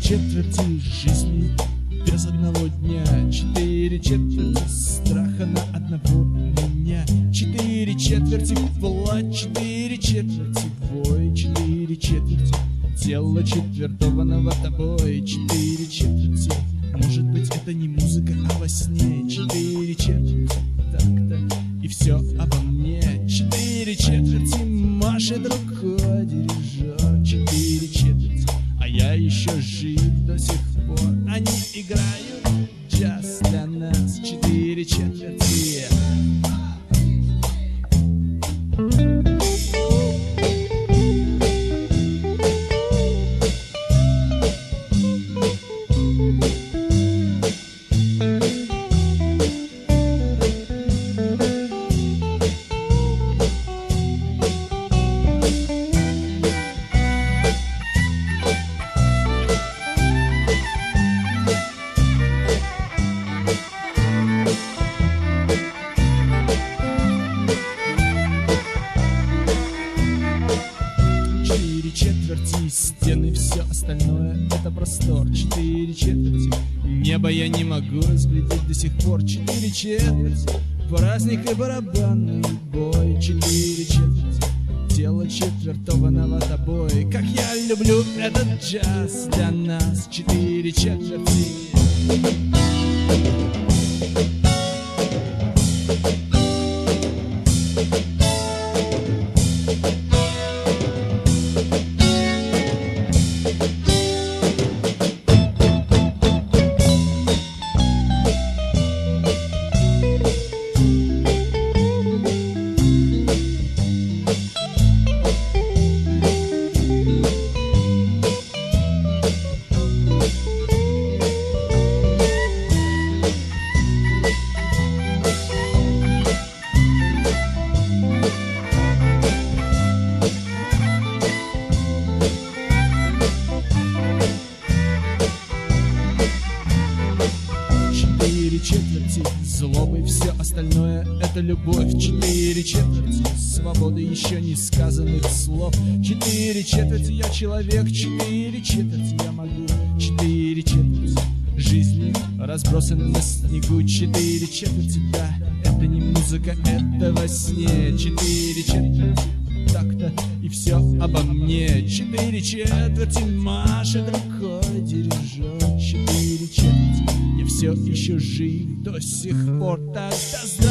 четверти жизни без одного дня, 4 четверти страха на одного меня, 4 четверти плач, 4 четверти бой, 4 четверти тело четвертованного тобой, 4 четверти. Может быть, это не музыка, а во сне, 4 четверти так-то, и все обо мне, 4 четверти машет рукой дирижер, 4 четверти, а я еще жив до сих пор. Они играют джаз для нас, 4 четверти. Стены, все остальное это простор, 4 четверти. Небо я не могу разглядеть до сих пор, 4 четверти. Праздник и барабанный бой, 4 четверти. Тело четвертованного тобой. Как я люблю этот джаз для нас, 4 четверти. Четверти злобы, все остальное это любовь, 4 четверти свободы еще не сказанных слов, 4 четверти я человек, 4 четверти я могу, 4 четверти жизни разбросаны на снегу, 4 четверти, да, это не музыка, это во сне, 4 четверти так-то, и все обо мне, 4 четверти машет рукой дирижер, 4 четверти. Я все еще жив до сих пор, тогда